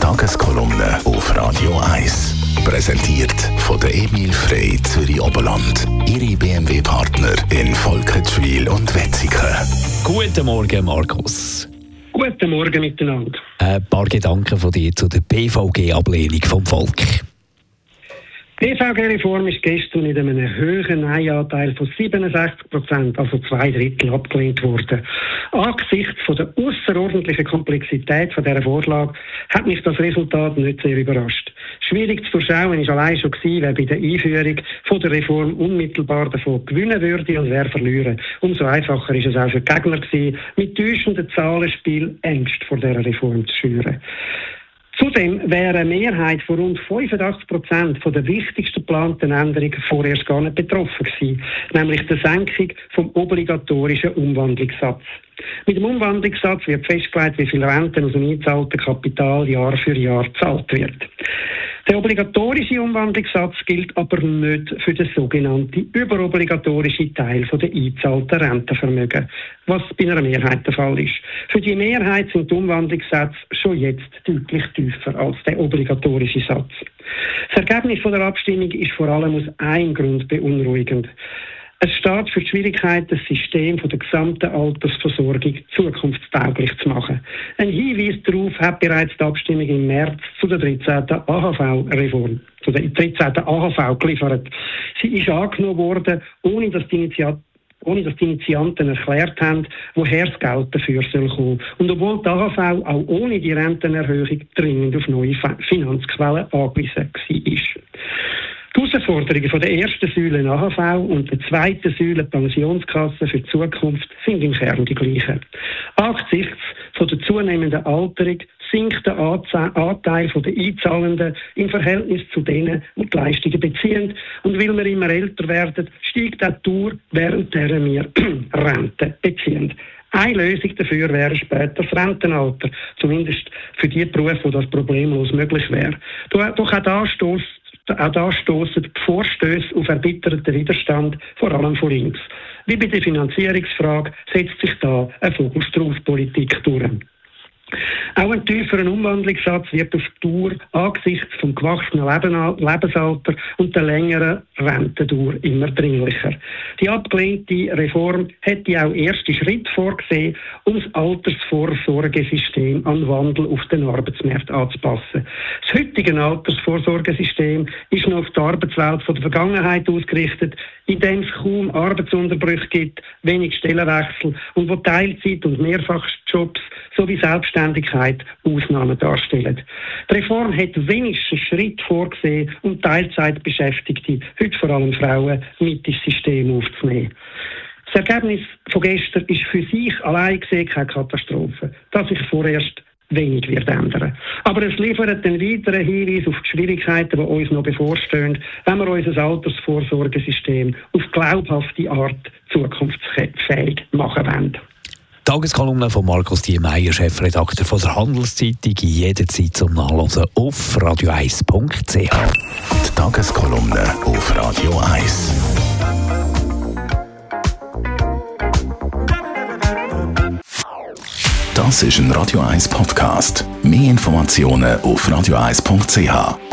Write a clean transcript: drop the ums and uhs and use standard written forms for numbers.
Tageskolumne auf Radio 1. Präsentiert von der Emil Frey Zürich Oberland. Ihre BMW-Partner in Volkenswil und Wetzikon. Guten Morgen, Markus. Guten Morgen miteinander. Ein paar Gedanken von dir zu der BVG-Ablehnung vom Volk. Die BVG-Reform ist gestern mit einem hohen Nein-Anteil von 67%, also 2/3, abgelehnt worden. Angesichts von der außerordentlichen Komplexität von dieser Vorlage hat mich das Resultat nicht sehr überrascht. Schwierig zu durchschauen ist allein schon gewesen, wer bei der Einführung von der Reform unmittelbar davon gewinnen würde und wer verlieren. Umso einfacher ist es auch für die Gegner gewesen, mit täuschenden Zahlenspiel Ängste vor dieser Reform zu schüren. Zudem wäre eine Mehrheit von rund 85% von der wichtigsten geplanten Änderungen vorerst gar nicht betroffen gewesen, nämlich der Senkung vom obligatorischen Umwandlungssatz. Mit dem Umwandlungssatz wird festgelegt, wie viel Renten aus dem eingezahlten Kapital Jahr für Jahr gezahlt wird. Der obligatorische Umwandlungssatz gilt aber nicht für den sogenannten überobligatorischen Teil der eingezahlten Rentenvermögen, was bei einer Mehrheit der Fall ist. Für die Mehrheit sind die Umwandlungssätze schon jetzt deutlich tiefer als der obligatorische Satz. Das Ergebnis der Abstimmung ist vor allem aus einem Grund beunruhigend. Es steht für die Schwierigkeit, das System der gesamten Altersversorgung zukunftstauglich zu machen. Ein Hinweis darauf hat bereits die Abstimmung im März zu der 13. AHV-Reform, zu der 13. AHV geliefert. Sie ist angenommen worden, ohne dass die Initianten erklärt haben, woher das Geld dafür soll kommen. Und obwohl die AHV auch ohne die Rentenerhöhung dringend auf neue Finanzquellen angewiesen war. Die Herausforderungen von der ersten Säule AHV und der zweiten Säule Pensionskasse für die Zukunft sind im Kern die gleichen. Angesichts von der zunehmenden Alterung sinkt der Anteil der Einzahlenden im Verhältnis zu denen, die die Leistungen beziehen. Und weil wir immer älter werden, steigt auch die Dauer, während der wir Rente beziehen. Eine Lösung dafür wäre später das Rentenalter, zumindest für die Berufe, wo das problemlos möglich wäre. Doch auch da stossen die Vorstöße auf erbitterten Widerstand, vor allem von links. Wie bei der Finanzierungsfrage setzt sich da eine Vogel-Strauß-Politik durch. Auch ein tieferer Umwandlungssatz wird auf Dauer angesichts vom gewachsenen Lebensalter und der längeren Rentendauer immer dringlicher. Die abgelehnte Reform hätte auch erste Schritte vorgesehen, um das Altersvorsorgesystem an Wandel auf den Arbeitsmarkt anzupassen. Das heutige Altersvorsorgesystem ist noch auf die Arbeitswelt von der Vergangenheit ausgerichtet, in dem es kaum Arbeitsunterbrüche gibt, wenig Stellenwechsel und wo Teilzeit und Mehrfachjobs sowie Selbstständigkeit Ausnahmen darstellen. Die Reform hat wenigstens Schritt vorgesehen, um Teilzeitbeschäftigte, heute vor allem Frauen, mit ins System aufzunehmen. Das Ergebnis von gestern ist für sich allein gesehen keine Katastrophe, das sich vorerst wenig wird ändern. Aber es liefert einen weiteren Hinweis auf die Schwierigkeiten, die uns noch bevorstehen, wenn wir unser Altersvorsorgesystem auf glaubhafte Art zukunftsfähig machen wollen. Tageskolumne von Markus Diemeyer, Chefredakteur von der Handelszeitung, jederzeit zum Nachlesen auf radio1.ch. Die Tageskolumne auf Radio 1. Das ist ein Radio 1 Podcast. Mehr Informationen auf radio1.ch.